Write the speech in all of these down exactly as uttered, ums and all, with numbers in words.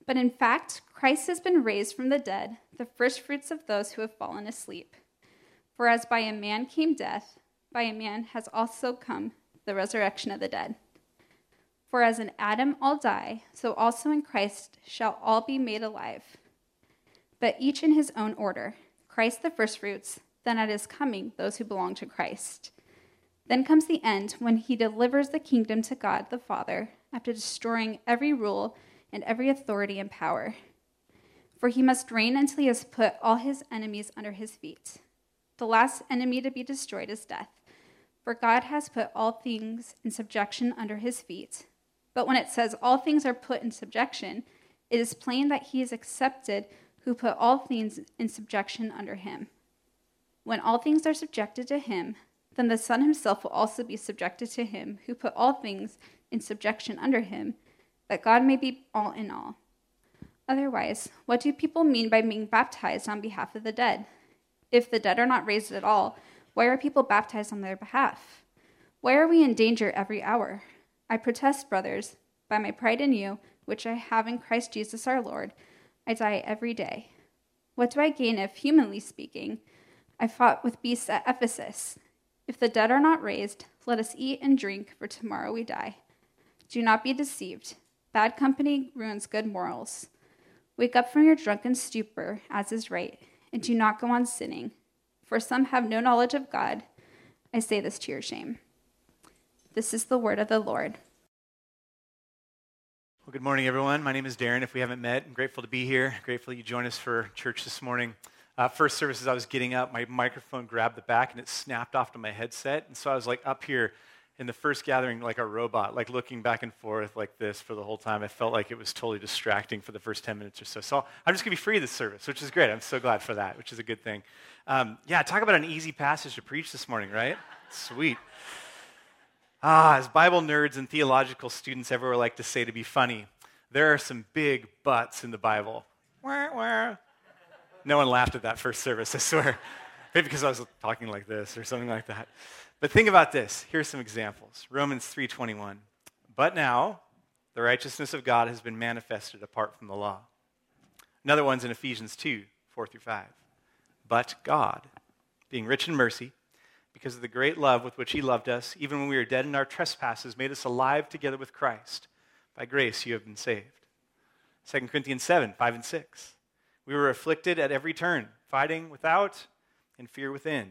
But in fact, Christ has been raised from the dead, the firstfruits of those who have fallen asleep. For as by a man came death, by a man has also come the resurrection of the dead. For as in Adam all die, so also in Christ shall all be made alive. But each in his own order, Christ the firstfruits, then at his coming those who belong to Christ. Then comes the end, when he delivers the kingdom to God the Father, after destroying every rule and every authority and power. For he must reign until he has put all his enemies under his feet. The last enemy to be destroyed is death, for God has put all things in subjection under his feet. But when it says all things are put in subjection, it is plain that he is accepted who put all things in subjection under him. When all things are subjected to him, then the Son himself will also be subjected to him who put all things in subjection under him, that God may be all in all. Otherwise, what do people mean by being baptized on behalf of the dead? If the dead are not raised at all, why are people baptized on their behalf? Why are we in danger every hour? I protest, brothers, by my pride in you, which I have in Christ Jesus our Lord, I die every day. What do I gain if, humanly speaking, I fought with beasts at Ephesus? If the dead are not raised, let us eat and drink, for tomorrow we die. Do not be deceived. Bad company ruins good morals. Wake up from your drunken stupor, as is right, and do not go on sinning. For some have no knowledge of God. I say this to your shame. This is the word of the Lord. Well, good morning, everyone. My name is Darren. If we haven't met, I'm grateful to be here. Grateful you joined us for church this morning. Uh, first service, as I was getting up, my microphone grabbed the back and it snapped off to my headset. And so I was like up here in the first gathering like a robot, like looking back and forth like this for the whole time. I felt like it was totally distracting for the first ten minutes or so. So I'm just going to be free this service, which is great. I'm so glad for that, which is a good thing. Um, yeah, talk about an easy passage to preach this morning, right? Sweet. Ah, as Bible nerds and theological students everywhere like to say to be funny, there are some big buts in the Bible. Wah, wah. No one laughed at that first service, I swear. Maybe because I was talking like this or something like that. But think about this. Here's some examples. Romans three twenty-one. But now, the righteousness of God has been manifested apart from the law. Another one's in Ephesians two, four through five. But God, being rich in mercy, because of the great love with which he loved us, even when we were dead in our trespasses, made us alive together with Christ. By grace you have been saved. Second Corinthians seven, five and six. We were afflicted at every turn, fighting without and fear within.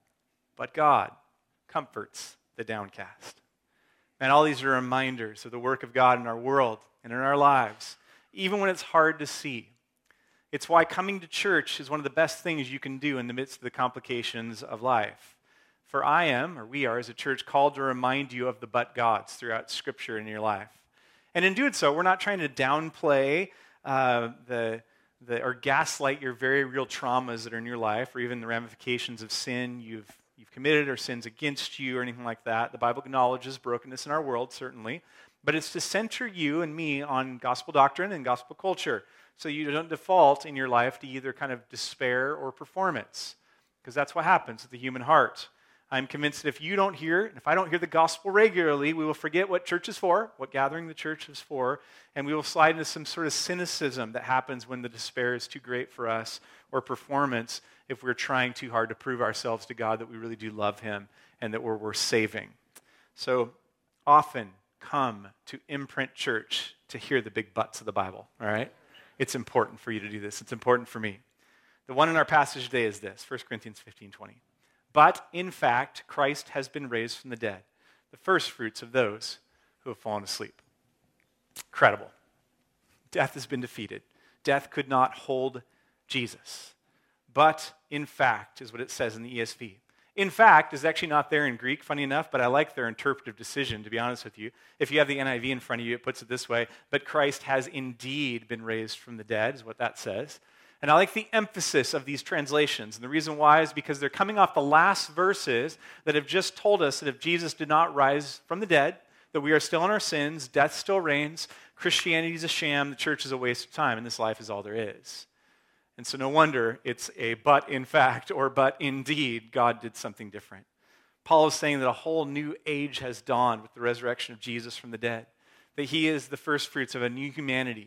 But God comforts the downcast. Man, all these are reminders of the work of God in our world and in our lives, even when it's hard to see. It's why coming to church is one of the best things you can do in the midst of the complications of life. For I am, or we are as a church, called to remind you of the but gods throughout Scripture in your life. And in doing so, we're not trying to downplay uh, the The, or gaslight your very real traumas that are in your life, or even the ramifications of sin you've you've committed or sins against you or anything like that. The Bible acknowledges brokenness in our world, certainly, but it's to center you and me on gospel doctrine and gospel culture, so you don't default in your life to either kind of despair or performance, because that's what happens with the human heart. I'm convinced that if you don't hear, and if I don't hear the gospel regularly, we will forget what church is for, what gathering the church is for, and we will slide into some sort of cynicism that happens when the despair is too great for us, or performance if we're trying too hard to prove ourselves to God that we really do love him and that we're worth saving. So often come to Imprint Church to hear the big buts of the Bible, all right? It's important for you to do this. It's important for me. The one in our passage today is this, First Corinthians fifteen twenty. But, in fact, Christ has been raised from the dead, the first fruits of those who have fallen asleep. Incredible. Death has been defeated. Death could not hold Jesus. But, in fact, is what it says in the E S V. In fact is actually not there in Greek, funny enough, but I like their interpretive decision, to be honest with you. If you have the N I V in front of you, it puts it this way, but Christ has indeed been raised from the dead, is what that says. And I like the emphasis of these translations. And the reason why is because they're coming off the last verses that have just told us that if Jesus did not rise from the dead, that we are still in our sins, death still reigns, Christianity is a sham, the church is a waste of time, and this life is all there is. And so no wonder it's a but in fact or but indeed God did something different. Paul is saying that a whole new age has dawned with the resurrection of Jesus from the dead, that he is the first fruits of a new humanity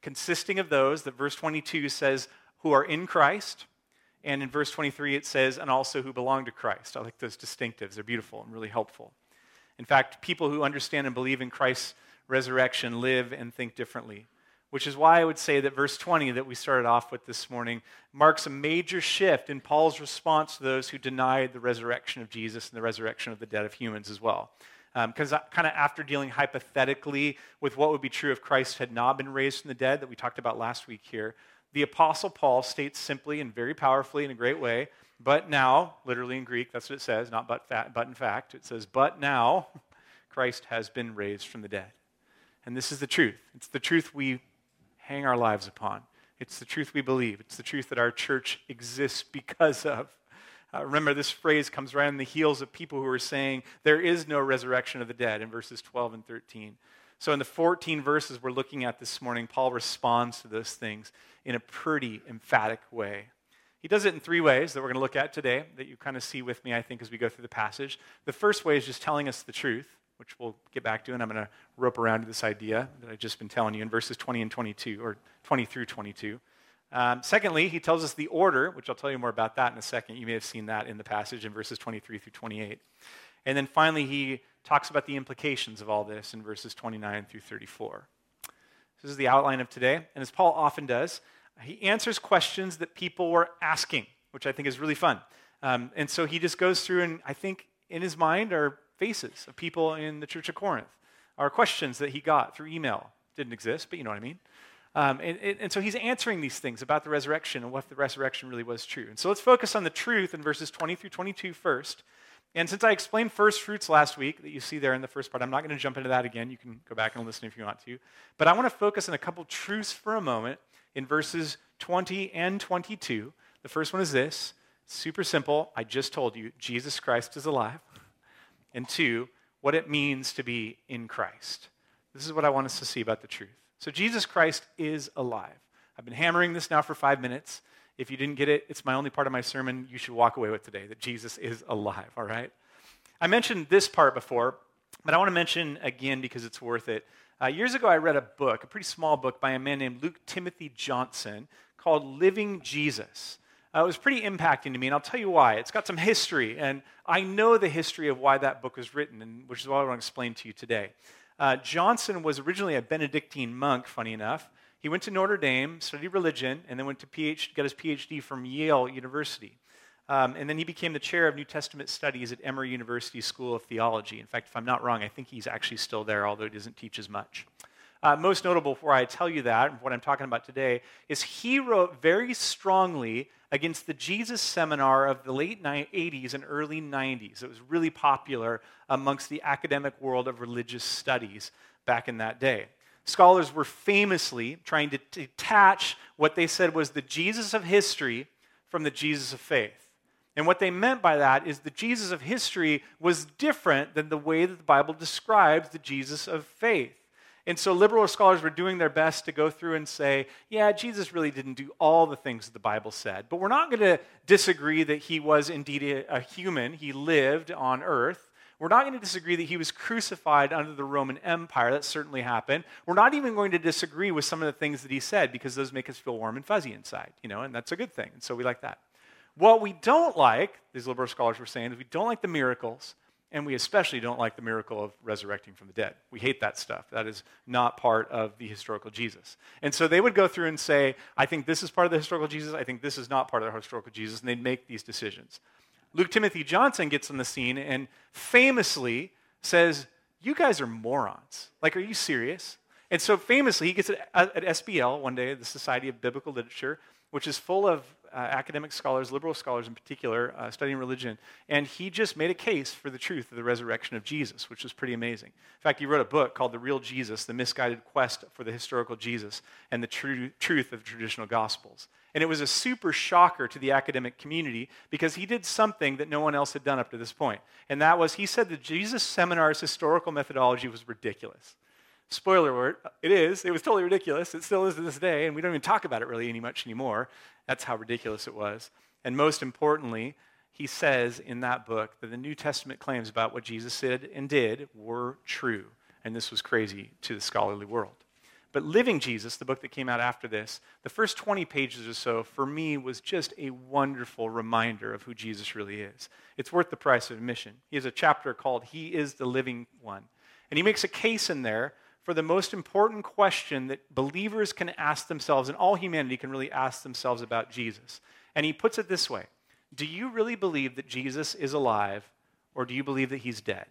consisting of those that verse twenty-two says, who are in Christ, and in verse twenty-three it says, and also who belong to Christ. I like those distinctives. They're beautiful and really helpful. In fact, people who understand and believe in Christ's resurrection live and think differently, which is why I would say that verse twenty that we started off with this morning marks a major shift in Paul's response to those who denied the resurrection of Jesus and the resurrection of the dead of humans as well. Because um, kind of after dealing hypothetically with what would be true if Christ had not been raised from the dead that we talked about last week here, the Apostle Paul states simply and very powerfully in a great way, but now, literally in Greek, that's what it says, not but, fa- but in fact, it says, but now Christ has been raised from the dead. And this is the truth. It's the truth we hang our lives upon. It's the truth we believe. It's the truth that our church exists because of. Uh, remember, this phrase comes right on the heels of people who are saying there is no resurrection of the dead in verses twelve and thirteen. So in the fourteen verses we're looking at this morning, Paul responds to those things in a pretty emphatic way. He does it in three ways that we're going to look at today that you kind of see with me, I think, as we go through the passage. The first way is just telling us the truth, which we'll get back to, and I'm going to rope around to this idea that I've just been telling you in verses twenty and twenty-two, or twenty through twenty-two. Um, secondly, he tells us the order, which I'll tell you more about that in a second. You may have seen that in the passage in verses twenty-three through twenty-eight. And then finally, he talks about the implications of all this in verses twenty-nine through thirty-four. This is the outline of today. And as Paul often does, he answers questions that people were asking, which I think is really fun. Um, and so he just goes through, and I think in his mind are faces of people in the church of Corinth, are questions that he got through email. Didn't exist, but you know what I mean. Um, and, and so he's answering these things about the resurrection and what the resurrection really was true. And so let's focus on the truth in verses twenty through twenty-two first. And since I explained first fruits last week that you see there in the first part, I'm not going to jump into that again. You can go back and listen if you want to. But I want to focus on a couple truths for a moment in verses twenty and twenty-two. The first one is this. Super simple. I just told you, Jesus Christ is alive. And two, what it means to be in Christ. This is what I want us to see about the truth. So Jesus Christ is alive. I've been hammering this now for five minutes. If you didn't get it, it's my only part of my sermon you should walk away with today, that Jesus is alive, all right? I mentioned this part before, but I want to mention again because it's worth it. Uh, years ago, I read a book, a pretty small book by a man named Luke Timothy Johnson called Living Jesus. Uh, it was pretty impacting to me, and I'll tell you why. It's got some history, and I know the history of why that book was written, and which is what I want to explain to you today. Uh, Johnson was originally a Benedictine monk, funny enough. He went to Notre Dame, studied religion, and then went to PhD, got his P H D from Yale University. Um, and then he became the chair of New Testament studies at Emory University School of Theology. In fact, if I'm not wrong, I think he's actually still there, although he doesn't teach as much. Uh, most notable before I tell you that, what I'm talking about today, is he wrote very strongly against the Jesus seminar of the late eighties and early nineties. It was really popular amongst the academic world of religious studies back in that day. Scholars were famously trying to detach what they said was the Jesus of history from the Jesus of faith. And what they meant by that is the Jesus of history was different than the way that the Bible describes the Jesus of faith. And so liberal scholars were doing their best to go through and say, yeah, Jesus really didn't do all the things that the Bible said, but we're not going to disagree that he was indeed a, a human. He lived on earth. We're not going to disagree that he was crucified under the Roman Empire. That certainly happened. We're not even going to disagree with some of the things that he said because those make us feel warm and fuzzy inside, you know, and that's a good thing. And so we like that. What we don't like, these liberal scholars were saying, is we don't like the miracles, and we especially don't like the miracle of resurrecting from the dead. We hate that stuff. That is not part of the historical Jesus. And so they would go through and say, I think this is part of the historical Jesus, I think this is not part of the historical Jesus, and they'd make these decisions. Luke Timothy Johnson gets on the scene and famously says, you guys are morons. Like, are you serious? And so famously, he gets at, at S B L one day, the Society of Biblical Literature, which is full of uh, academic scholars, liberal scholars in particular, uh, studying religion, and he just made a case for the truth of the resurrection of Jesus, which was pretty amazing. In fact, he wrote a book called The Real Jesus, The Misguided Quest for the Historical Jesus and the Tru- Truth of the Traditional Gospels. And it was a super shocker to the academic community because he did something that no one else had done up to this point. And that was, he said the Jesus Seminar's historical methodology was ridiculous. Spoiler alert, it is. It was totally ridiculous. It still is to this day, and we don't even talk about it really any much anymore. That's how ridiculous it was. And most importantly, he says in that book that the New Testament claims about what Jesus said and did were true. And this was crazy to the scholarly world. But Living Jesus, the book that came out after this, the first twenty pages or so, for me, was just a wonderful reminder of who Jesus really is. It's worth the price of admission. He has a chapter called He is the Living One. And he makes a case in there for the most important question that believers can ask themselves, and all humanity can really ask themselves about Jesus. And he puts it this way: do you really believe that Jesus is alive, or do you believe that he's dead?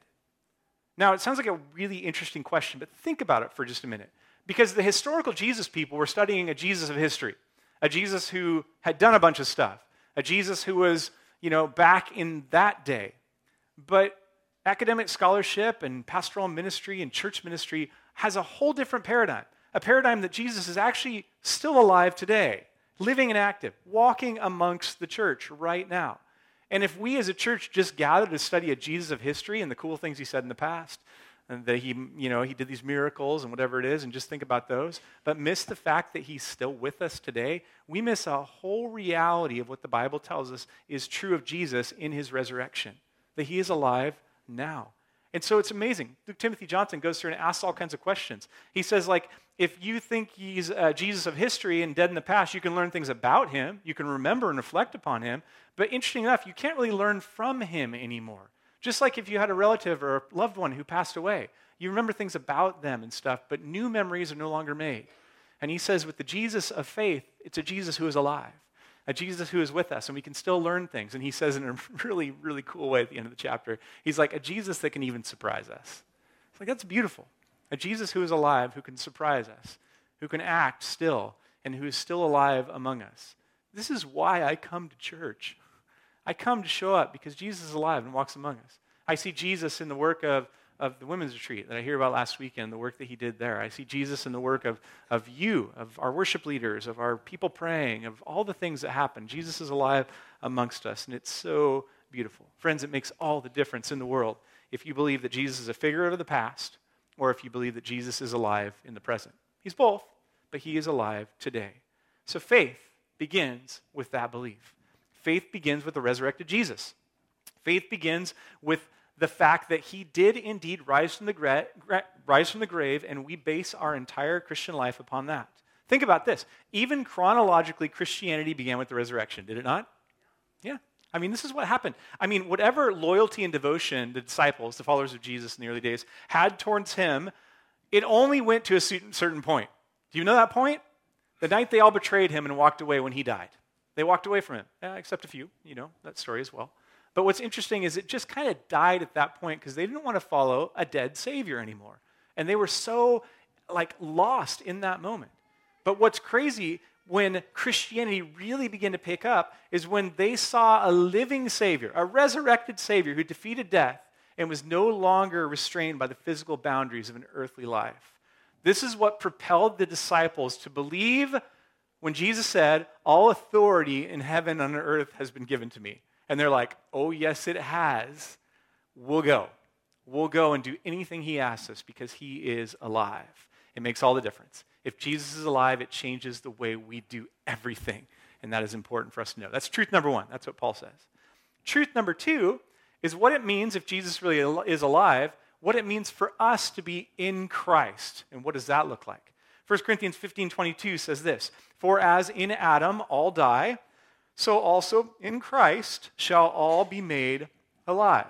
Now, it sounds like a really interesting question, but think about it for just a minute. Because the historical Jesus people were studying a Jesus of history, a Jesus who had done a bunch of stuff, a Jesus who was, you know, back in that day. But academic scholarship and pastoral ministry and church ministry has a whole different paradigm, a paradigm that Jesus is actually still alive today, living and active, walking amongst the church right now. And if we as a church just gather to study a Jesus of history and the cool things he said in the past, and that he, you know, he did these miracles and whatever it is, and just think about those, but miss the fact that he's still with us today, we miss a whole reality of what the Bible tells us is true of Jesus in his resurrection, that he is alive now. And so it's amazing. Luke Timothy Johnson goes through and asks all kinds of questions. He says, like, if you think he's uh, Jesus of history and dead in the past, you can learn things about him, you can remember and reflect upon him, but interesting enough, you can't really learn from him anymore. Just like if you had a relative or a loved one who passed away, you remember things about them and stuff, but new memories are no longer made. And he says with the Jesus of faith, it's a Jesus who is alive, a Jesus who is with us, and we can still learn things. And he says in a really, really cool way at the end of the chapter, he's like, a Jesus that can even surprise us. It's like, that's beautiful. A Jesus who is alive, who can surprise us, who can act still, and who is still alive among us. This is why I come to church. I come to show up because Jesus is alive and walks among us. I see Jesus in the work of, of the women's retreat that I hear about last weekend, the work that he did there. I see Jesus in the work of, of you, of our worship leaders, of our people praying, of all the things that happen. Jesus is alive amongst us, and it's so beautiful. Friends, it makes all the difference in the world if you believe that Jesus is a figure of the past or if you believe that Jesus is alive in the present. He's both, but he is alive today. So faith begins with that belief. Faith begins with the resurrected Jesus. Faith begins with the fact that he did indeed rise from the gra- gra- rise from the grave, and we base our entire Christian life upon that. Think about this. Even chronologically, Christianity began with the resurrection, did it not? Yeah. I mean, this is what happened. I mean, whatever loyalty and devotion the disciples, the followers of Jesus in the early days, had towards him, it only went to a certain point. Do you know that point? The night they all betrayed him and walked away when he died. They walked away from him, yeah, except a few, you know, that story as well. But what's interesting is it just kind of died at that point because they didn't want to follow a dead Savior anymore. And they were so, like, lost in that moment. But what's crazy when Christianity really began to pick up is when they saw a living Savior, a resurrected Savior who defeated death and was no longer restrained by the physical boundaries of an earthly life. This is what propelled the disciples to believe when Jesus said, all authority in heaven and on earth has been given to me. And they're like, oh, yes, it has. We'll go. We'll go and do anything he asks us because he is alive. It makes all the difference. If Jesus is alive, it changes the way we do everything. And that is important for us to know. That's truth number one. That's what Paul says. Truth number two is what it means if Jesus really is alive, what it means for us to be in Christ. And what does that look like? First Corinthians fifteen twenty-two says this, for as in Adam all die, so also in Christ shall all be made alive.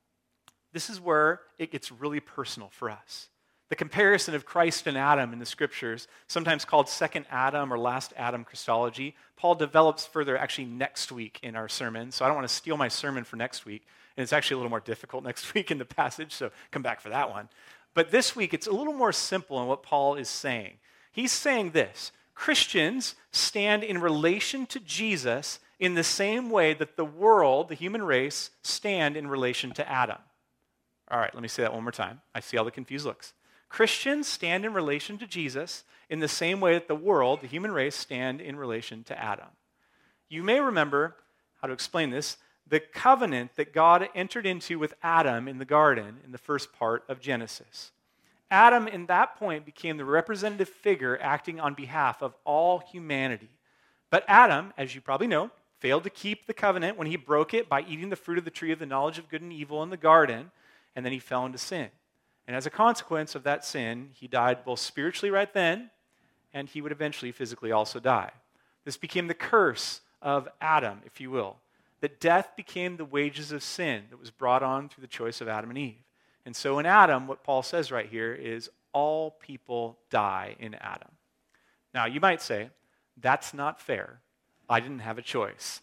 This is where it gets really personal for us. The comparison of Christ and Adam in the scriptures, sometimes called second Adam or last Adam Christology, Paul develops further actually next week in our sermon. So I don't want to steal my sermon for next week. And it's actually a little more difficult next week in the passage, so come back for that one. But this week, it's a little more simple in what Paul is saying. He's saying this, Christians stand in relation to Jesus in the same way that the world, the human race, stand in relation to Adam. All right, let me say that one more time. I see all the confused looks. Christians stand in relation to Jesus in the same way that the world, the human race, stand in relation to Adam. You may remember how to explain this, the covenant that God entered into with Adam in the garden in the first part of Genesis. Adam, in that point, became the representative figure acting on behalf of all humanity. But Adam, as you probably know, failed to keep the covenant when he broke it by eating the fruit of the tree of the knowledge of good and evil in the garden, and then he fell into sin. And as a consequence of that sin, he died both spiritually right then and he would eventually physically also die. This became the curse of Adam, if you will, that death became the wages of sin that was brought on through the choice of Adam and Eve. And so in Adam, what Paul says right here is all people die in Adam. Now, you might say, that's not fair. I didn't have a choice.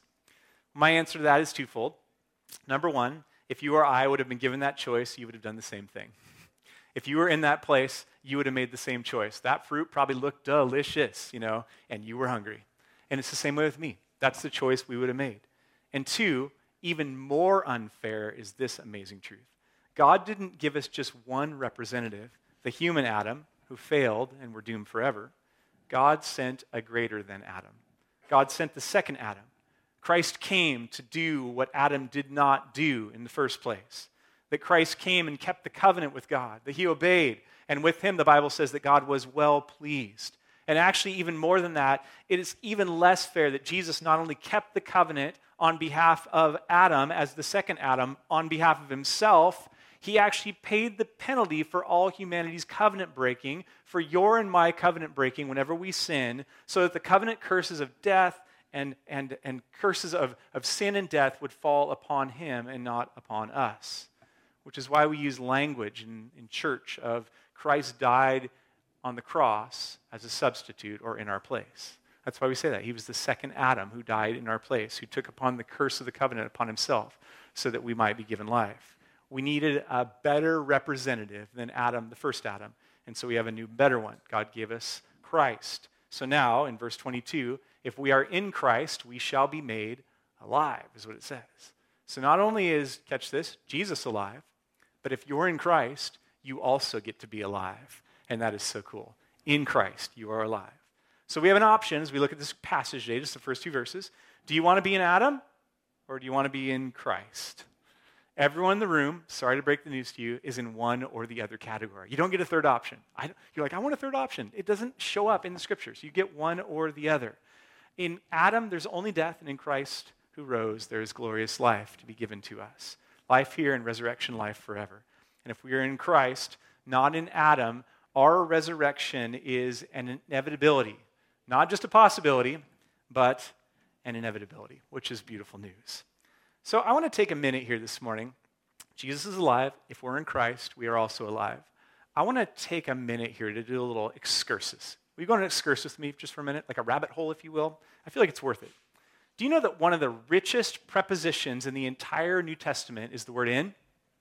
My answer to that is twofold. Number one, if you or I would have been given that choice, you would have done the same thing. If you were in that place, you would have made the same choice. That fruit probably looked delicious, you know, and you were hungry. And it's the same way with me. That's the choice we would have made. And two, even more unfair is this amazing truth. God didn't give us just one representative, the human Adam, who failed and were doomed forever. God sent a greater than Adam. God sent the second Adam. Christ came to do what Adam did not do in the first place. That Christ came and kept the covenant with God, that he obeyed, and with him the Bible says that God was well pleased. And actually, even more than that, it is even less fair that Jesus not only kept the covenant on behalf of Adam as the second Adam, on behalf of himself, he actually paid the penalty for all humanity's covenant breaking, for your and my covenant breaking whenever we sin, so that the covenant curses of death and, and, and curses of, of sin and death would fall upon him and not upon us. Which is why we use language in, in church of Christ died on the cross as a substitute or in our place. That's why we say that. He was the second Adam who died in our place, who took upon the curse of the covenant upon himself so that we might be given life. We needed a better representative than Adam, the first Adam, and so we have a new, better one. God gave us Christ. So now, in verse twenty-two, if we are in Christ, we shall be made alive, is what it says. So not only is, catch this, Jesus alive, but if you're in Christ, you also get to be alive. And that is so cool. In Christ, you are alive. So we have an option as we look at this passage today, just the first two verses. Do you want to be in Adam or do you want to be in Christ? Everyone in the room, sorry to break the news to you, is in one or the other category. You don't get a third option. I, you're like, I want a third option. It doesn't show up in the scriptures. You get one or the other. In Adam, there's only death, and in Christ who rose, there is glorious life to be given to us. Life here and resurrection life forever. And if we are in Christ, not in Adam, our resurrection is an inevitability. Not just a possibility, but an inevitability, which is beautiful news. So I want to take a minute here this morning. Jesus is alive. If we're in Christ, we are also alive. I want to take a minute here to do a little excursus. Will you go on an excursus with me just for a minute? Like a rabbit hole, if you will? I feel like it's worth it. Do you know that one of the richest prepositions in the entire New Testament is the word in?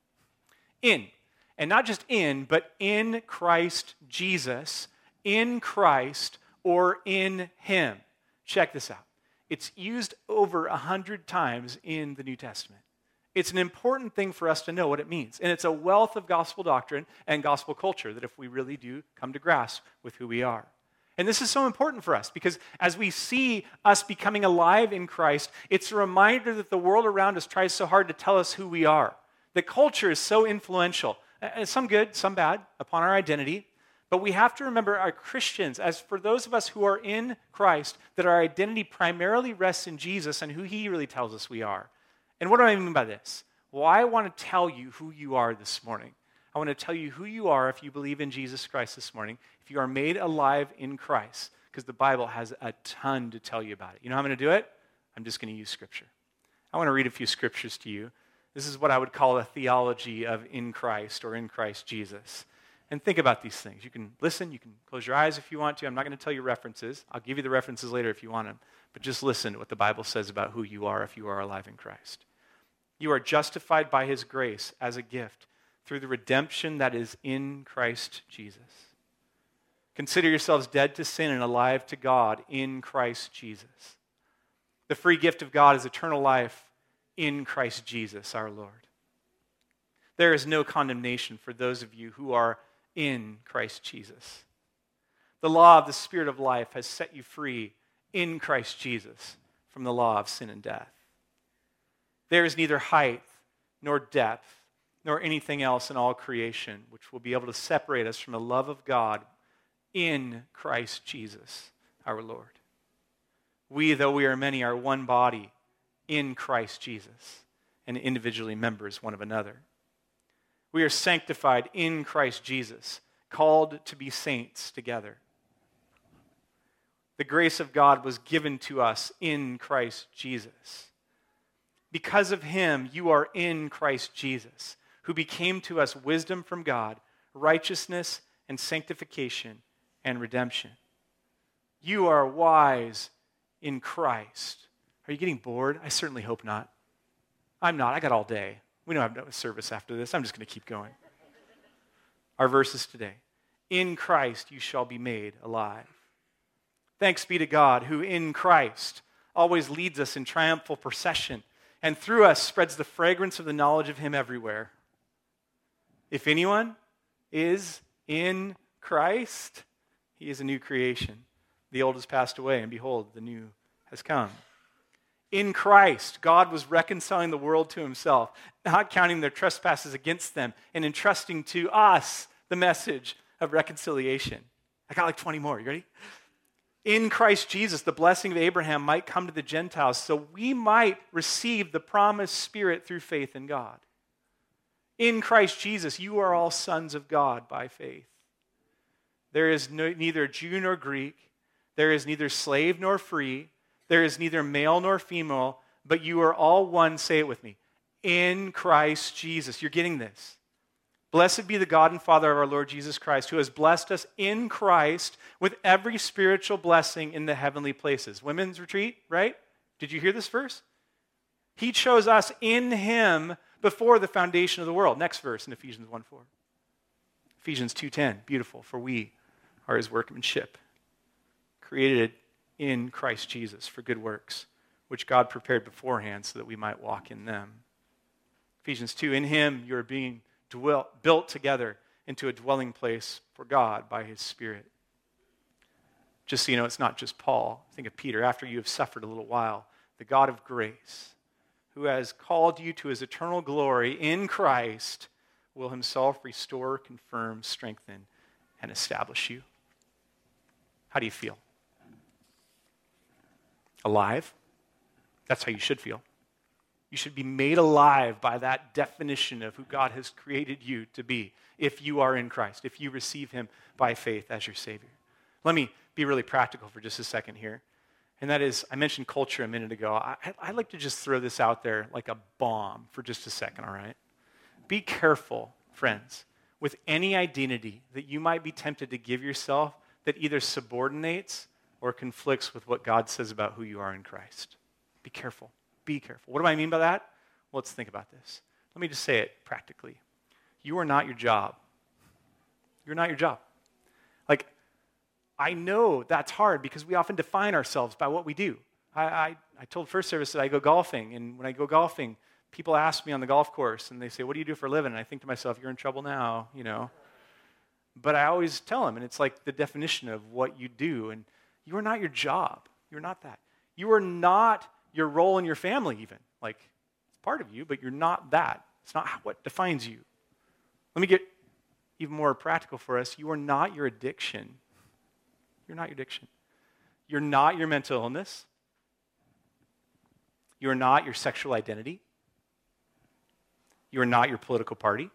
In. And not just in, but in Christ Jesus, in Christ, or in him. Check this out. It's used over a hundred times in the New Testament. It's an important thing for us to know what it means. And it's a wealth of gospel doctrine and gospel culture that if we really do come to grasp with who we are. And this is so important for us because as we see us becoming alive in Christ, it's a reminder that the world around us tries so hard to tell us who we are. The culture is so influential, some good, some bad, upon our identity. But we have to remember our Christians, as for those of us who are in Christ, that our identity primarily rests in Jesus and who he really tells us we are. And what do I mean by this? Well, I want to tell you who you are this morning. I want to tell you who you are if you believe in Jesus Christ this morning, if you are made alive in Christ, because the Bible has a ton to tell you about it. You know how I'm going to do it? I'm just going to use Scripture. I want to read a few scriptures to you. This is what I would call a theology of in Christ or in Christ Jesus. And think about these things. You can listen, you can close your eyes if you want to. I'm not going to tell you references. I'll give you the references later if you want them. But just listen to what the Bible says about who you are if you are alive in Christ. You are justified by his grace as a gift through the redemption that is in Christ Jesus. Consider yourselves dead to sin and alive to God in Christ Jesus. The free gift of God is eternal life in Christ Jesus our Lord. There is no condemnation for those of you who are in Christ Jesus. The law of the Spirit of life has set you free in Christ Jesus from the law of sin and death. There is neither height nor depth nor anything else in all creation which will be able to separate us from the love of God in Christ Jesus our Lord. We, though we are many, are one body in Christ Jesus and individually members one of another. We are sanctified in Christ Jesus, called to be saints together. The grace of God was given to us in Christ Jesus. Because of him, you are in Christ Jesus, who became to us wisdom from God, righteousness and sanctification and redemption. You are wise in Christ. Are you getting bored? I certainly hope not. I'm not. I got all day. We don't have a service after this. I'm just going to keep going. Our verses today. In Christ you shall be made alive. Thanks be to God, who in Christ always leads us in triumphal procession, and through us spreads the fragrance of the knowledge of him everywhere. If anyone is in Christ, he is a new creation. The old has passed away, and behold, the new has come. In Christ, God was reconciling the world to himself, not counting their trespasses against them, and entrusting to us the message of reconciliation. I got like twenty more. You ready? In Christ Jesus, the blessing of Abraham might come to the Gentiles, so we might receive the promised Spirit through faith in God. In Christ Jesus, you are all sons of God by faith. There is no, neither Jew nor Greek. There is neither slave nor free. There is neither male nor female, but you are all one, say it with me, in Christ Jesus. You're getting this. Blessed be the God and Father of our Lord Jesus Christ, who has blessed us in Christ with every spiritual blessing in the heavenly places. Women's retreat, right? Did you hear this verse? He chose us in him before the foundation of the world. Next verse in Ephesians one four. Ephesians two ten, beautiful, for we are his workmanship, created in Christ Jesus for good works, which God prepared beforehand so that we might walk in them. Ephesians two, in him you are being dwell, built together into a dwelling place for God by his Spirit. Just so you know, it's not just Paul. Think of Peter. After you have suffered a little while, the God of grace, who has called you to his eternal glory in Christ, will himself restore, confirm, strengthen, and establish you. How do you feel? Alive? That's how you should feel. You should be made alive by that definition of who God has created you to be if you are in Christ, if you receive him by faith as your Savior. Let me be really practical for just a second here. And that is, I mentioned culture a minute ago. I, I'd like to just throw this out there like a bomb for just a second, all right? Be careful, friends, with any identity that you might be tempted to give yourself that either subordinates or conflicts with what God says about who you are in Christ. Be careful. Be careful. What do I mean by that? Well, let's think about this. Let me just say it practically. You are not your job. You're not your job. Like, I know that's hard because we often define ourselves by what we do. I, I, I told First Service that I go golfing, and when I go golfing, people ask me on the golf course, and they say, what do you do for a living? And I think to myself, you're in trouble now, you know. But I always tell them, and it's like the definition of what you do, and you are not your job. You're not that. You are not your role in your family even. Like, it's part of you, but you're not that. It's not what defines you. Let me get even more practical for us. You are not your addiction. You're not your addiction. You're not your mental illness. You are not your sexual identity. You are not your political party.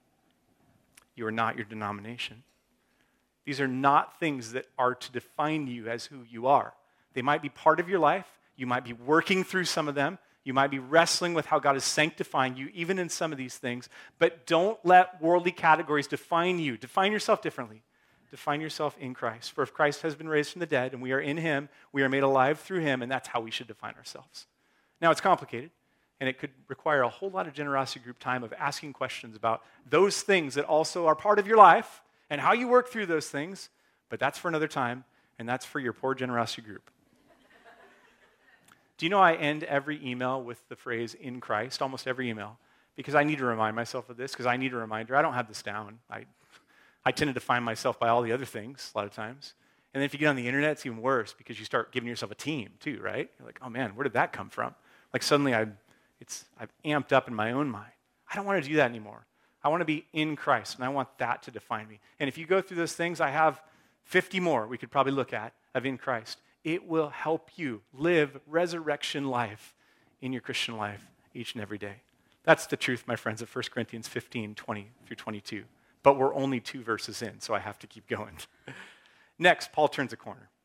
You are not your denomination. These are not things that are to define you as who you are. They might be part of your life. You might be working through some of them. You might be wrestling with how God is sanctifying you, even in some of these things. But don't let worldly categories define you. Define yourself differently. Define yourself in Christ. For if Christ has been raised from the dead and we are in him, we are made alive through him, and that's how we should define ourselves. Now, it's complicated, and it could require a whole lot of generosity group time of asking questions about those things that also are part of your life and how you work through those things. But that's for another time, and that's for your poor generosity group. Do you know I end every email with the phrase, in Christ, almost every email, because I need to remind myself of this, because I need a reminder. I don't have this down. I, I tend to define myself by all the other things a lot of times. And then if you get on the internet, it's even worse, because you start giving yourself a team too, right? You're like, oh man, where did that come from? Like suddenly I've, it's, I've amped up in my own mind. I don't want to do that anymore. I want to be in Christ, and I want that to define me. And if you go through those things, I have fifty more we could probably look at of in Christ. It will help you live resurrection life in your Christian life each and every day. That's the truth, my friends, of First Corinthians fifteen, twenty through twenty-two. But we're only two verses in, so I have to keep going. Next, Paul turns a corner.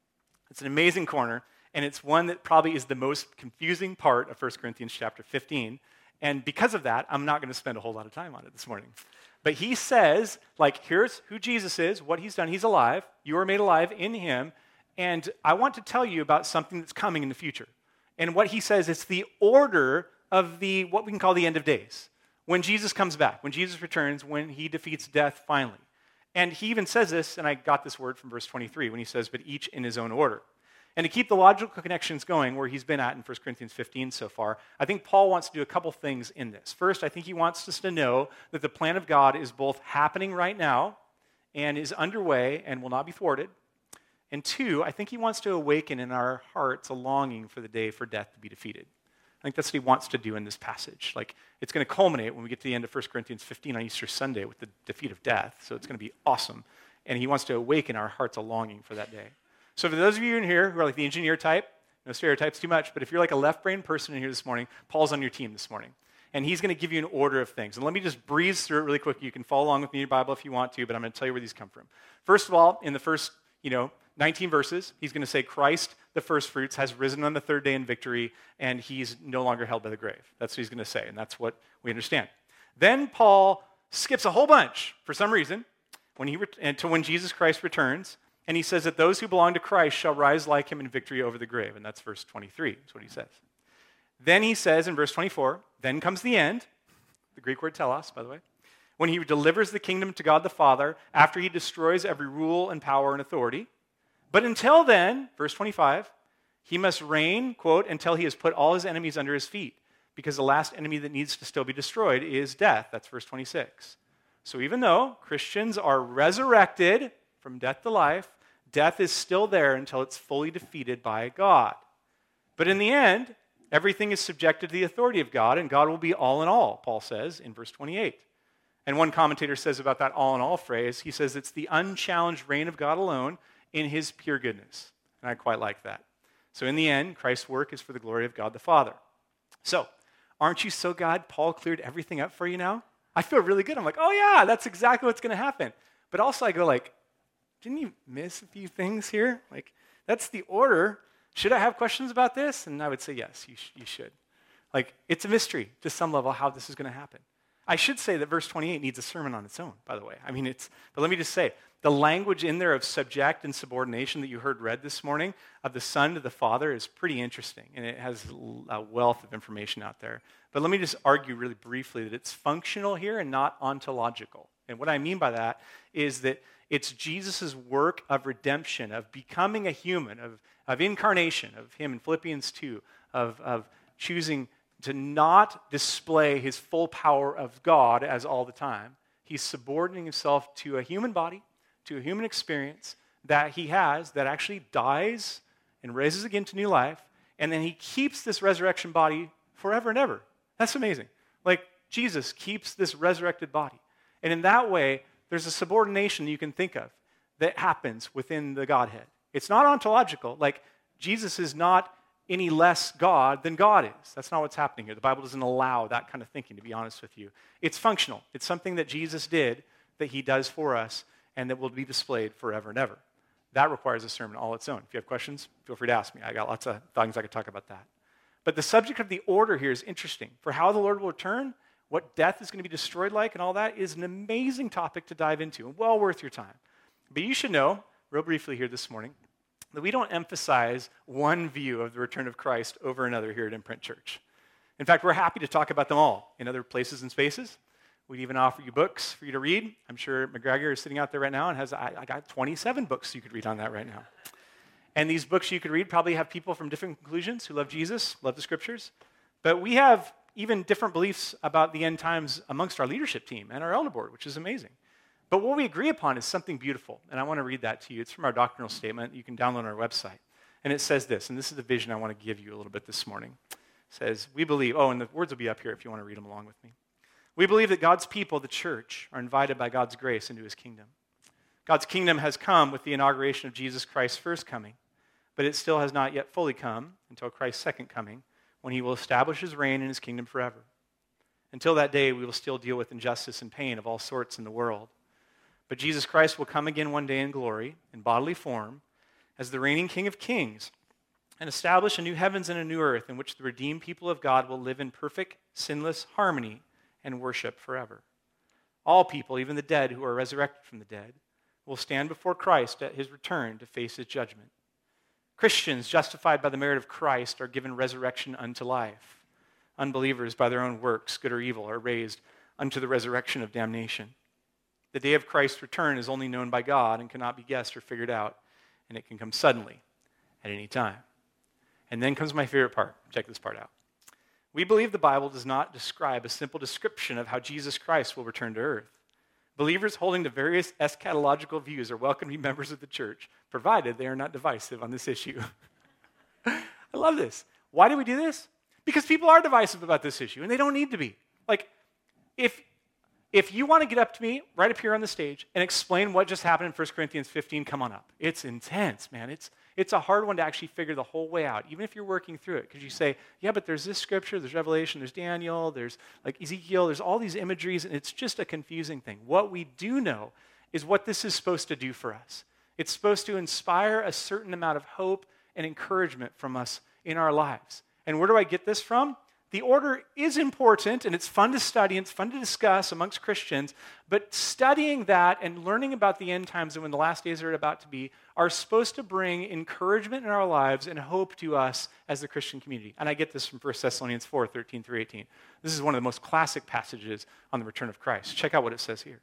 It's an amazing corner, and it's one that probably is the most confusing part of First Corinthians chapter fifteen. And because of that, I'm not going to spend a whole lot of time on it this morning. But he says, like, here's who Jesus is, what he's done. He's alive. You are made alive in him. And I want to tell you about something that's coming in the future. And what he says is the order of the what we can call the end of days. When Jesus comes back, when Jesus returns, when he defeats death finally. And he even says this, and I got this word from verse twenty-three, when he says, but each in his own order. And to keep the logical connections going, where he's been at in First Corinthians fifteen so far, I think Paul wants to do a couple things in this. First, I think he wants us to know that the plan of God is both happening right now and is underway and will not be thwarted. And two, I think he wants to awaken in our hearts a longing for the day for death to be defeated. I think that's what he wants to do in this passage. Like, it's going to culminate when we get to the end of First Corinthians fifteen on Easter Sunday with the defeat of death. So it's going to be awesome. And he wants to awaken our hearts a longing for that day. So for those of you in here who are like the engineer type, no stereotypes too much, but if you're like a left-brain person in here this morning, Paul's on your team this morning. And he's going to give you an order of things. And let me just breeze through it really quick. You can follow along with me in your Bible if you want to, but I'm going to tell you where these come from. First of all, in the first, you know, nineteen verses, he's going to say Christ, the first fruits, has risen on the third day in victory, and he's no longer held by the grave. That's what he's going to say, and that's what we understand. Then Paul skips a whole bunch, for some reason, when he ret- until when Jesus Christ returns, and he says that those who belong to Christ shall rise like him in victory over the grave, and that's verse twenty-three, that's what he says. Then he says in verse twenty-four, then comes the end, the Greek word telos, by the way, when he delivers the kingdom to God the Father after he destroys every rule and power and authority. But until then, verse twenty-five, he must reign, quote, until he has put all his enemies under his feet, because the last enemy that needs to still be destroyed is death. That's verse twenty-six. So even though Christians are resurrected from death to life, death is still there until it's fully defeated by God. But in the end, everything is subjected to the authority of God, and God will be all in all, Paul says in verse twenty-eight. And one commentator says about that all in all phrase, he says it's the unchallenged reign of God alone in his pure goodness. And I quite like that. So in the end, Christ's work is for the glory of God the Father. So, aren't you so glad Paul cleared everything up for you now? I feel really good. I'm like, oh yeah, that's exactly what's going to happen. But also I go like, didn't you miss a few things here? Like, that's the order. Should I have questions about this? And I would say yes, you, sh- you should. Like, it's a mystery to some level how this is going to happen. I should say that verse twenty-eight needs a sermon on its own, by the way. I mean, it's, but let me just say, the language in there of subject and subordination that you heard read this morning of the Son to the Father is pretty interesting, and it has a wealth of information out there. But let me just argue really briefly that it's functional here and not ontological. And what I mean by that is that it's Jesus' work of redemption, of becoming a human, of, of incarnation, of him in Philippians two, of, of choosing to not display his full power of God as all the time. He's subordinating himself to a human body, to a human experience that he has that actually dies and raises again to new life, and then he keeps this resurrection body forever and ever. That's amazing. Like, Jesus keeps this resurrected body. And in that way, there's a subordination you can think of that happens within the Godhead. It's not ontological. Like, Jesus is not any less God than God is. That's not what's happening here. The Bible doesn't allow that kind of thinking, to be honest with you. It's functional. It's something that Jesus did, that he does for us, and that will be displayed forever and ever. That requires a sermon all its own. If you have questions, feel free to ask me. I got lots of things I could talk about that. But the subject of the order here is interesting. For how the Lord will return, what death is going to be destroyed like, and all that is an amazing topic to dive into, and well worth your time. But you should know, real briefly here this morning, that we don't emphasize one view of the return of Christ over another here at Imprint Church. In fact, we're happy to talk about them all in other places and spaces. We'd even offer you books for you to read. I'm sure McGregor is sitting out there right now and has, I, I got twenty-seven books you could read on that right now. And these books you could read probably have people from different conclusions who love Jesus, love the scriptures. But we have even different beliefs about the end times amongst our leadership team and our elder board, which is amazing. But what we agree upon is something beautiful, and I want to read that to you. It's from our doctrinal statement. You can download on our website. And it says this, and this is the vision I want to give you a little bit this morning. It says, we believe, oh, and the words will be up here if you want to read them along with me. We believe that God's people, the church, are invited by God's grace into his kingdom. God's kingdom has come with the inauguration of Jesus Christ's first coming, but it still has not yet fully come until Christ's second coming, when he will establish his reign in his kingdom forever. Until that day, we will still deal with injustice and pain of all sorts in the world. But Jesus Christ will come again one day in glory, in bodily form, as the reigning King of kings, and establish a new heavens and a new earth in which the redeemed people of God will live in perfect, sinless harmony and worship forever. All people, even the dead who are resurrected from the dead, will stand before Christ at his return to face his judgment. Christians, justified by the merit of Christ, are given resurrection unto life. Unbelievers, by their own works, good or evil, are raised unto the resurrection of damnation. The day of Christ's return is only known by God and cannot be guessed or figured out, and it can come suddenly at any time. And then comes my favorite part. Check this part out. We believe the Bible does not describe a simple description of how Jesus Christ will return to earth. Believers holding to various eschatological views are welcome to be members of the church, provided they are not divisive on this issue. I love this. Why do we do this? Because people are divisive about this issue, and they don't need to be. Like, if, if you want to get up to me right up here on the stage and explain what just happened in First Corinthians fifteen, come on up. It's intense, man. It's It's a hard one to actually figure the whole way out, even if you're working through it, because you say, yeah, but there's this scripture, there's Revelation, there's Daniel, there's like Ezekiel, there's all these imageries, and it's just a confusing thing. What we do know is what this is supposed to do for us. It's supposed to inspire a certain amount of hope and encouragement from us in our lives. And where do I get this from? The order is important, and it's fun to study, and it's fun to discuss amongst Christians, but studying that and learning about the end times and when the last days are about to be are supposed to bring encouragement in our lives and hope to us as the Christian community. And I get this from First Thessalonians four, thirteen through eighteen. This is one of the most classic passages on the return of Christ. Check out what it says here.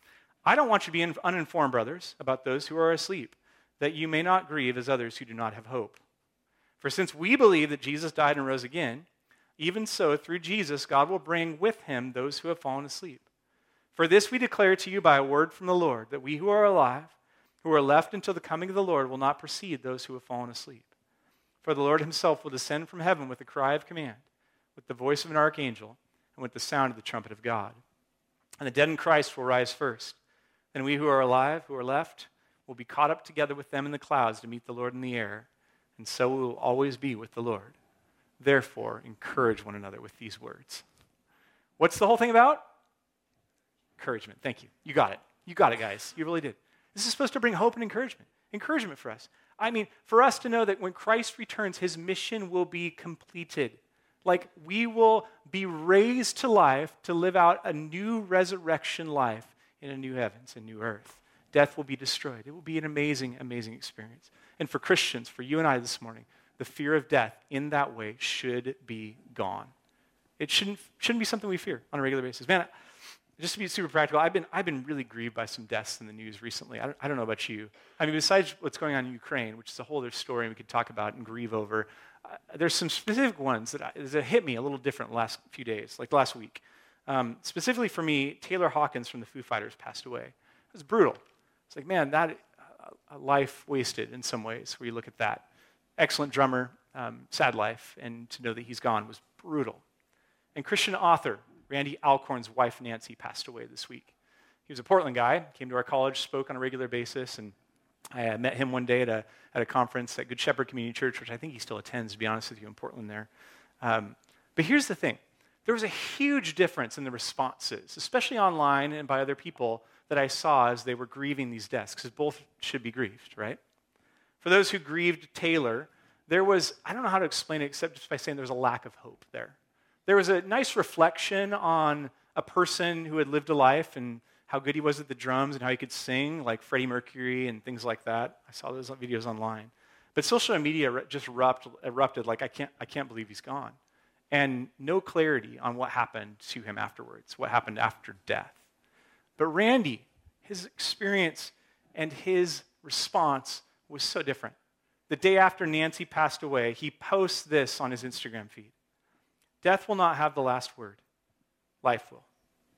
I don't want you to be uninformed, brothers, about those who are asleep, that you may not grieve as others who do not have hope. For since we believe that Jesus died and rose again, even so, through Jesus, God will bring with him those who have fallen asleep. For this we declare to you by a word from the Lord, that we who are alive, who are left until the coming of the Lord, will not precede those who have fallen asleep. For the Lord himself will descend from heaven with a cry of command, with the voice of an archangel, and with the sound of the trumpet of God. And the dead in Christ will rise first. Then we who are alive, who are left, will be caught up together with them in the clouds to meet the Lord in the air, and so we will always be with the Lord. Therefore, encourage one another with these words. What's the whole thing about? Encouragement. Thank you. You got it. You got it, guys. You really did. This is supposed to bring hope and encouragement. Encouragement for us. I mean, for us to know that when Christ returns, his mission will be completed. Like, we will be raised to life to live out a new resurrection life in a new heavens and new earth. Death will be destroyed. It will be an amazing, amazing experience. And for Christians, for you and I this morning, the fear of death in that way should be gone. It shouldn't, shouldn't be something we fear on a regular basis. Man, just to be super practical, I've been, I've been really grieved by some deaths in the news recently. I don't, I don't know about you. I mean, besides what's going on in Ukraine, which is a whole other story we could talk about and grieve over, uh, there's some specific ones that, I, that hit me a little different the last few days, like last week. Um, specifically for me, Taylor Hawkins from the Foo Fighters passed away. It was brutal. It's like, man, that uh, a life wasted in some ways, where you look at that. Excellent drummer, um, sad life, and to know that he's gone was brutal. And Christian author Randy Alcorn's wife, Nancy, passed away this week. He was a Portland guy, came to our college, spoke on a regular basis, and I uh, met him one day at a, at a conference at Good Shepherd Community Church, which I think he still attends, to be honest with you, in Portland there. Um, but here's the thing. There was a huge difference in the responses, especially online and by other people, that I saw as they were grieving these deaths, because both should be grieved, right? For those who grieved Taylor, there was, I don't know how to explain it except just by saying there was a lack of hope there. There was a nice reflection on a person who had lived a life and how good he was at the drums and how he could sing, like Freddie Mercury and things like that. I saw those videos online. But social media just erupted, erupted like, I can't, I can't believe he's gone. And no clarity on what happened to him afterwards, what happened after death. But Randy, his experience and his response was so different. The day after Nancy passed away, he posts this on his Instagram feed. Death will not have the last word. Life will.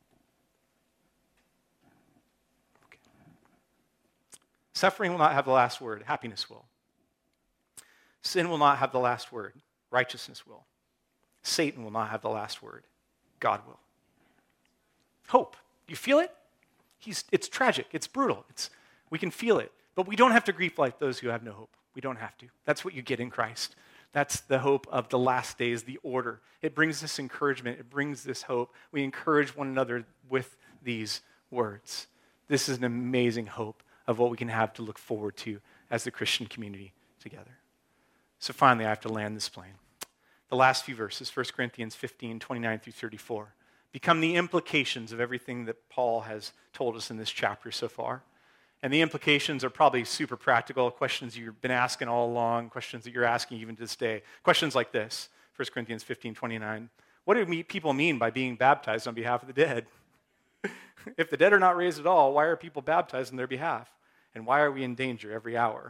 Okay. Suffering will not have the last word. Happiness will. Sin will not have the last word. Righteousness will. Satan will not have the last word. God will. Hope. You feel it? He's, it's tragic. It's brutal. It's, we can feel it. But we don't have to grieve like those who have no hope. We don't have to. That's what you get in Christ. That's the hope of the last days, the order. It brings this encouragement. It brings this hope. We encourage one another with these words. This is an amazing hope of what we can have to look forward to as the Christian community together. So finally, I have to land this plane. The last few verses, First Corinthians fifteen, twenty-nine through thirty-four, become the implications of everything that Paul has told us in this chapter so far. And the implications are probably super practical, questions you've been asking all along, questions that you're asking even to this day. Questions like this, First Corinthians fifteen, twenty-nine. What do people mean by being baptized on behalf of the dead? If the dead are not raised at all, why are people baptized on their behalf? And why are we in danger every hour?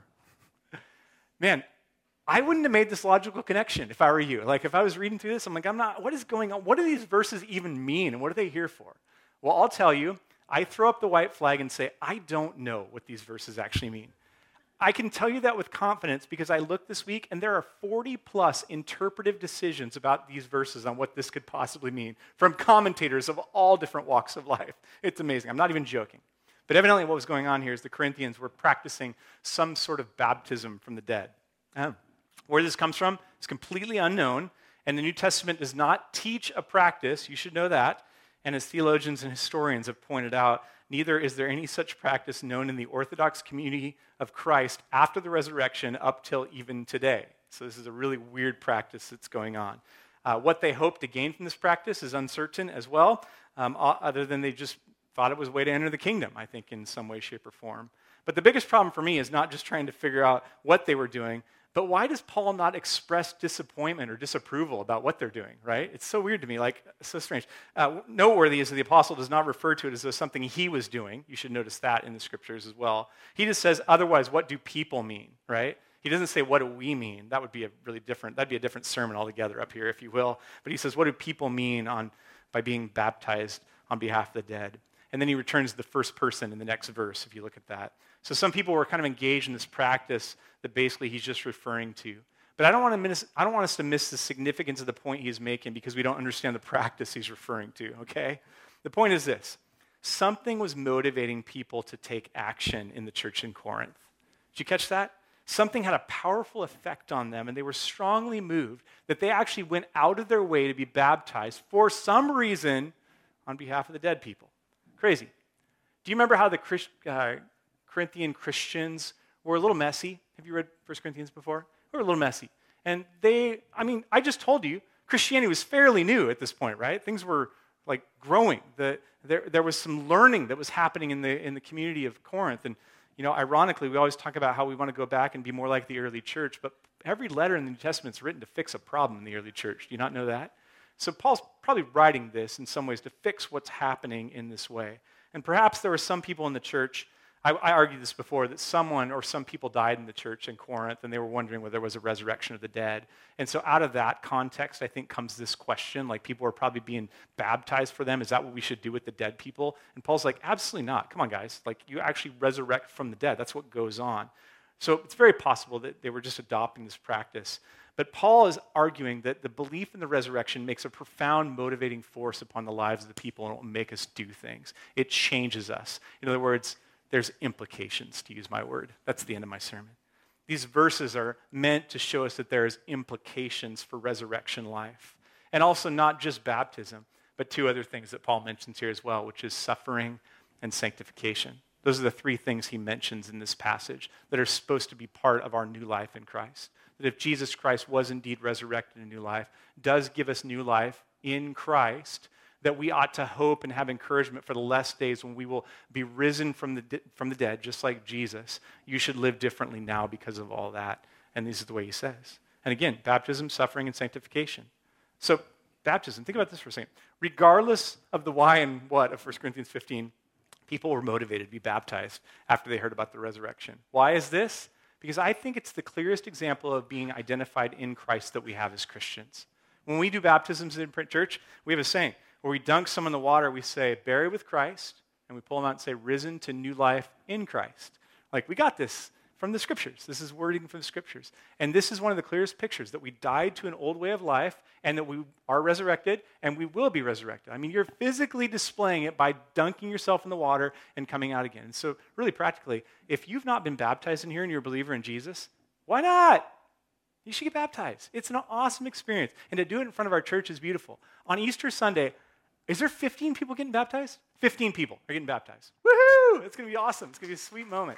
Man, I wouldn't have made this logical connection if I were you. Like, if I was reading through this, I'm like, I'm not, what is going on? What do these verses even mean? And what are they here for? Well, I'll tell you, I throw up the white flag and say, I don't know what these verses actually mean. I can tell you that with confidence because I looked this week and there are forty plus interpretive decisions about these verses on what this could possibly mean from commentators of all different walks of life. It's amazing. I'm not even joking. But evidently what was going on here is the Corinthians were practicing some sort of baptism from the dead. Um, where this comes from is completely unknown, and the New Testament does not teach a practice. You should know that. And as theologians and historians have pointed out, neither is there any such practice known in the Orthodox community of Christ after the resurrection up till even today. So this is a really weird practice that's going on. Uh, what they hope to gain from this practice is uncertain as well, um, other than they just thought it was a way to enter the kingdom, I think, in some way, shape, or form. But the biggest problem for me is not just trying to figure out what they were doing, but why does Paul not express disappointment or disapproval about what they're doing, right? It's so weird to me, like, so strange. Uh, noteworthy is that the apostle does not refer to it as though something he was doing. You should notice that in the scriptures as well. He just says, otherwise, what do people mean, right? He doesn't say, what do we mean? That would be a really different, that'd be a different sermon altogether up here, if you will. But he says, what do people mean on by being baptized on behalf of the dead? And then he returns to the first person in the next verse, if you look at that. So some people were kind of engaged in this practice that basically he's just referring to. But I don't want to miss, I don't want us to miss the significance of the point he's making because we don't understand the practice he's referring to, okay? The point is this. Something was motivating people to take action in the church in Corinth. Did you catch that? Something had a powerful effect on them, and they were strongly moved that they actually went out of their way to be baptized for some reason on behalf of the dead people. Crazy. Do you remember how the Christ, uh, Corinthian Christians were a little messy? Have you read First Corinthians before? They were a little messy. And they, I mean, I just told you, Christianity was fairly new at this point, right? Things were like growing. The, there, there was some learning that was happening in the, in the community of Corinth. And, you know, ironically, we always talk about how we want to go back and be more like the early church, but every letter in the New Testament is written to fix a problem in the early church. Do you not know that? So Paul's probably writing this in some ways to fix what's happening in this way. And perhaps there were some people in the church, I, I argued this before, that someone or some people died in the church in Corinth and they were wondering whether there was a resurrection of the dead. And so out of that context, I think, comes this question, like people are probably being baptized for them. Is that what we should do with the dead people? And Paul's like, absolutely not. Come on, guys. Like, you actually resurrect from the dead. That's what goes on. So it's very possible that they were just adopting this practice. But Paul is arguing that the belief in the resurrection makes a profound motivating force upon the lives of the people and it will make us do things. It changes us. In other words, there's implications, to use my word. That's the end of my sermon. These verses are meant to show us that there's implications for resurrection life. And also not just baptism, but two other things that Paul mentions here as well, which is suffering and sanctification. Those are the three things he mentions in this passage that are supposed to be part of our new life in Christ. That if Jesus Christ was indeed resurrected in new life, does give us new life in Christ, that we ought to hope and have encouragement for the last days when we will be risen from the, de- from the dead, just like Jesus. You should live differently now because of all that. And this is the way he says. And again, baptism, suffering, and sanctification. So baptism, think about this for a second. Regardless of the why and what of First Corinthians fifteen, people were motivated to be baptized after they heard about the resurrection. Why is this? Because I think it's the clearest example of being identified in Christ that we have as Christians. When we do baptisms in Print Church, we have a saying where we dunk someone in the water, we say, buried with Christ, and we pull them out and say, risen to new life in Christ. Like, we got this from the Scriptures. This is wording from the Scriptures. And this is one of the clearest pictures, that we died to an old way of life and that we are resurrected and we will be resurrected. I mean, you're physically displaying it by dunking yourself in the water and coming out again. And so really practically, if you've not been baptized in here and you're a believer in Jesus, why not? You should get baptized. It's an awesome experience. And to do it in front of our church is beautiful. On Easter Sunday, is there fifteen people getting baptized? fifteen people are getting baptized. Woohoo! It's going to be awesome. It's going to be a sweet moment.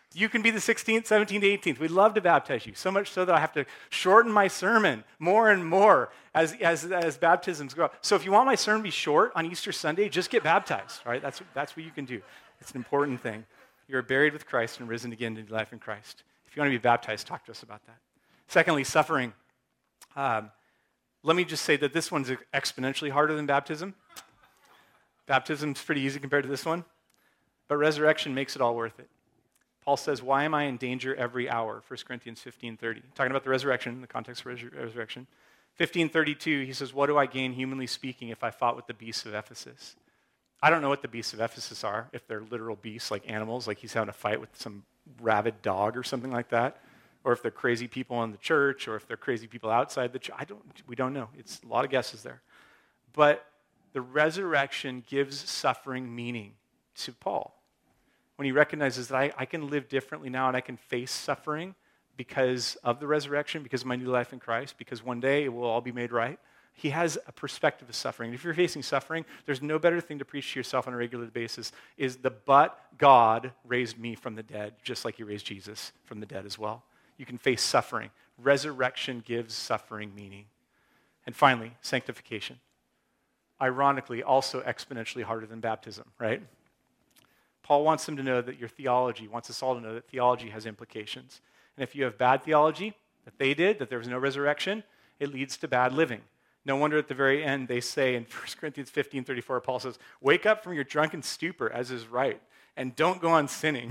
You can be the sixteenth, seventeenth, eighteenth. We'd love to baptize you, so much so that I have to shorten my sermon more and more as, as, as baptisms grow. So if you want my sermon to be short on Easter Sunday, just get baptized, right? That's, that's what you can do. It's an important thing. You're buried with Christ and risen again to new life in Christ. If you want to be baptized, talk to us about that. Secondly, suffering. Um, let me just say that this one's exponentially harder than baptism. Baptism's pretty easy compared to this one, but resurrection makes it all worth it. Paul says, why am I in danger every hour? First Corinthians fifteen thirty. Talking about the resurrection, in the context of res- resurrection. fifteen thirty-two, he says, what do I gain, humanly speaking, if I fought with the beasts of Ephesus? I don't know what the beasts of Ephesus are, if they're literal beasts like animals, like he's having a fight with some rabid dog or something like that, or if they're crazy people in the church, or if they're crazy people outside the church. I don't, we don't know. It's a lot of guesses there. But the resurrection gives suffering meaning to Paul. When he recognizes that I, I can live differently now and I can face suffering because of the resurrection, because of my new life in Christ, because one day it will all be made right. He has a perspective of suffering. If you're facing suffering, there's no better thing to preach to yourself on a regular basis is the but God raised me from the dead, just like he raised Jesus from the dead as well. You can face suffering. Resurrection gives suffering meaning. And finally, sanctification. Ironically, also exponentially harder than baptism, right? Paul wants them to know that your theology, wants us all to know that theology has implications. And if you have bad theology, that they did, that there was no resurrection, it leads to bad living. No wonder at the very end they say in First Corinthians fifteen thirty-four, Paul says, wake up from your drunken stupor, as is right, and don't go on sinning.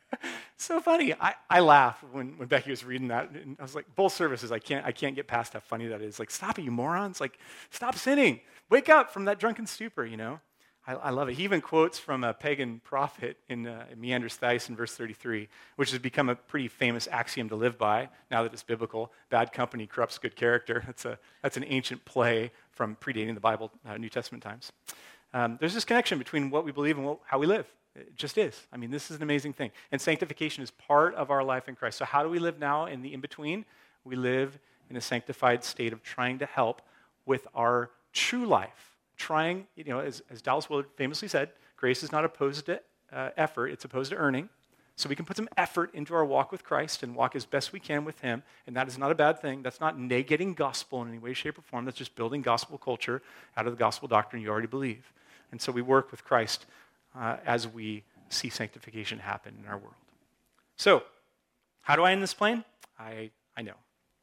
So funny. I, I laugh when, when Becky was reading that. And I was like, both services, I can't, I can't get past how funny that is. Like, stop it, you morons. Like, stop sinning. Wake up from that drunken stupor, you know? I, I love it. He even quotes from a pagan prophet in, uh, in Meanders Thais in verse thirty-three, which has become a pretty famous axiom to live by now that it's biblical. Bad company corrupts good character. That's, a, that's an ancient play from predating the Bible, uh, New Testament times. Um, there's this connection between what we believe and what, how we live. It just is. I mean, this is an amazing thing. And sanctification is part of our life in Christ. So how do we live now in the in-between? We live in a sanctified state of trying to help with our true life. Trying, you know, as, as Dallas Willard famously said, grace is not opposed to uh, effort, it's opposed to earning. So we can put some effort into our walk with Christ and walk as best we can with him. And that is not a bad thing. That's not negating gospel in any way, shape, or form. That's just building gospel culture out of the gospel doctrine you already believe. And so we work with Christ Uh, as we see sanctification happen in our world. So, how do I end this plane? I, I know.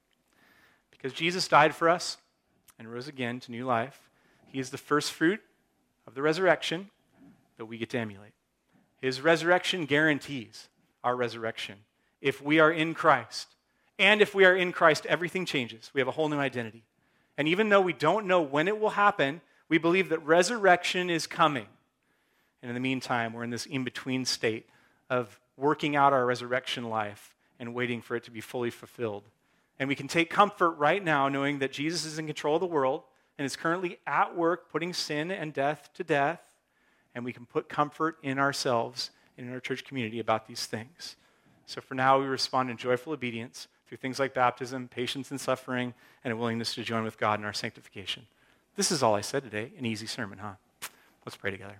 Because Jesus died for us and rose again to new life, he is the first fruit of the resurrection that we get to emulate. His resurrection guarantees our resurrection if we are in Christ. And if we are in Christ, everything changes. We have a whole new identity. And even though we don't know when it will happen, we believe that resurrection is coming. And in the meantime, we're in this in-between state of working out our resurrection life and waiting for it to be fully fulfilled. And we can take comfort right now knowing that Jesus is in control of the world and is currently at work putting sin and death to death. And we can put comfort in ourselves and in our church community about these things. So for now, we respond in joyful obedience through things like baptism, patience and suffering, and a willingness to join with God in our sanctification. This is all I said today. An easy sermon, huh? Let's pray together.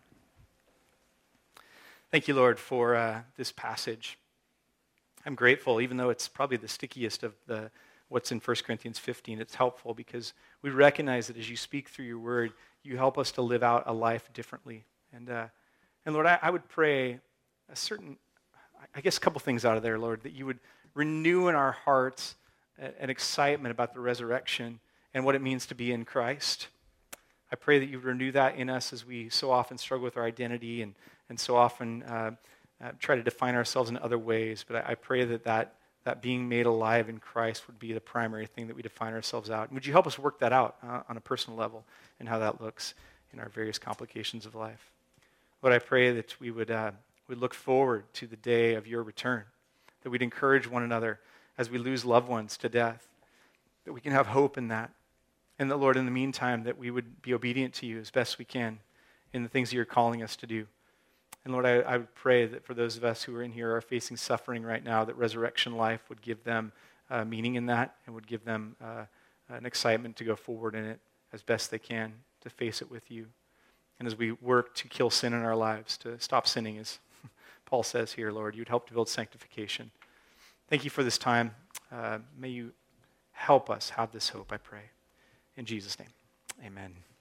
Thank you, Lord, for uh, this passage. I'm grateful, even though it's probably the stickiest of the what's in First Corinthians fifteen. It's helpful because we recognize that as you speak through your word, you help us to live out a life differently. And, uh, and Lord, I, I would pray a certain, I guess a couple things out of there, Lord, that you would renew in our hearts an excitement about the resurrection and what it means to be in Christ. I pray that you would renew that in us as we so often struggle with our identity and and so often uh, uh, try to define ourselves in other ways. But I, I pray that, that that being made alive in Christ would be the primary thing that we define ourselves out. And would you help us work that out uh, on a personal level and how that looks in our various complications of life? Lord, I pray that we would, uh, would look forward to the day of your return, that we'd encourage one another as we lose loved ones to death, that we can have hope in that. And that, Lord, in the meantime, that we would be obedient to you as best we can in the things that you're calling us to do. And Lord, I, I would pray that for those of us who are in here are facing suffering right now, that resurrection life would give them uh, meaning in that and would give them uh, an excitement to go forward in it as best they can, to face it with you. And as we work to kill sin in our lives, to stop sinning, as Paul says here, Lord, you'd help to build sanctification. Thank you for this time. Uh, may you help us have this hope, I pray. In Jesus' name, amen.